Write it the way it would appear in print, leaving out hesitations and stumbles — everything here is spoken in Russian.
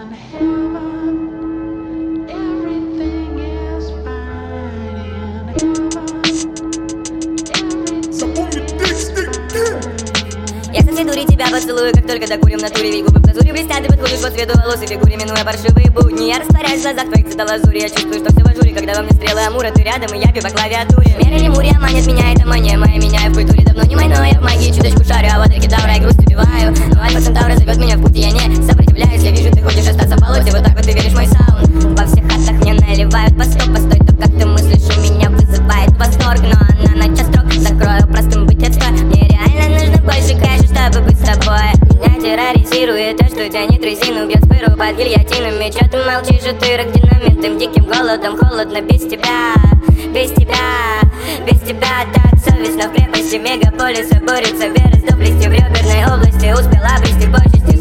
Я со всей дури тебя поцелую, как только докурим в натуре. Ведь губы в глазури блестят, ты подходишь по цвету волос и фигуре, минуя паршивые будни. Я растворяюсь в глазах твоих цветолазури. Я чувствую, что все в ажуре, когда во мне стрелы амура. Ты рядом, и я бью по клавиатуре. Меры Лемурия манит меня, это мания моя. Меня в культуре давно не мой, но я в магии чуточку шарю. А вот Кедавра и грусть убиваю. Но Альфа Центавра зовет меня в путь, и я не сопротивляюсь. Я вижу, ты хочешь остаться в болоте, вот так вот ты веришь в мой саунд. Во всех хатах мне наливают по 100, постой, то как ты мыслишь, у меня вызывает восторг. Но она на час строк, закрою простым быть отстой. Мне реально нужно больше кэша, чтобы быть с тобой. Меня терроризирует то, что тянет резину, бьет спыру под гильотинами. Чё ты молчишь, утырок динамитным диким голодом? Холодно без тебя, без тебя, без тебя. Так совестно в крепости мегаполиса борется вера с доблестью в реберной области. Успела обрести почести